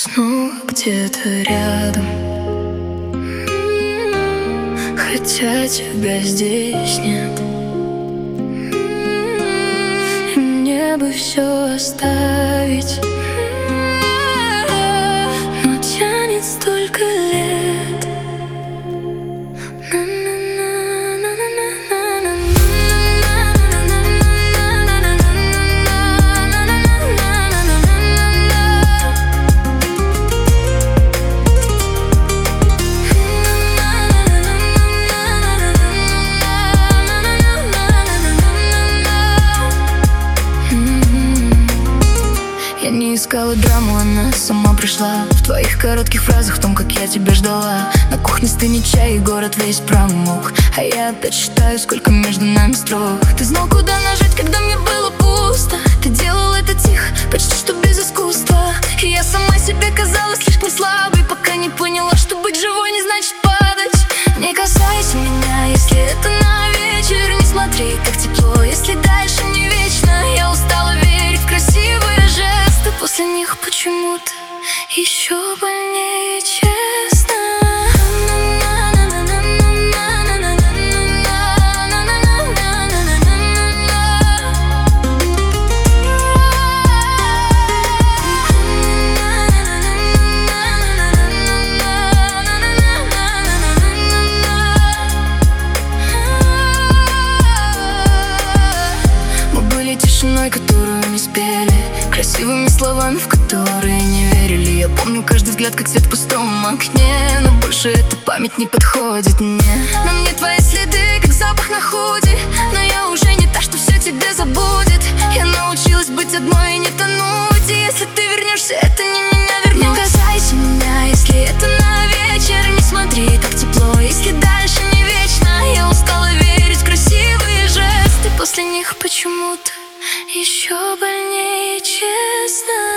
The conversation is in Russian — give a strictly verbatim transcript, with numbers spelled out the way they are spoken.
снова где-то рядом, хотя тебя здесь нет. И мне бы все оставить, но тянет столько лет. Я не искала драму, она сама пришла. В твоих коротких фразах, в том, как я тебя ждала. На кухне стынет чай, и город весь промок, а я опять считаю, сколько между нами строк. Ты знал, куда нажать, когда мне было пусто. Ты делал это тихо, почти что без искусства. И я сама себе казалась слишком слабой, пока не поняла, что быть живой не значит падать. Не касайся меня, если это на вечер. Не смотри, как тепло, если дальше не вечно. Я устала верить в красивые жесты, после них почему-то еще больнее честно. Мы были тишиной, которую не спели, красивыми словами, в которые не верили. Я помню каждый взгляд, как свет в пустом окне, но больше эта память не подходит мне. На мне твои следы, как запах на худи, но я уже не та, что все тебе забудет. Я научилась быть одной и не тонуть, и если ты вернешься, это не меня вернуть. Не касайся меня, если это на вечер. Не смотри, так тепло, если дальше не вечно. Я устала верить в красивые жесты, после них почему-то еще больнее честно.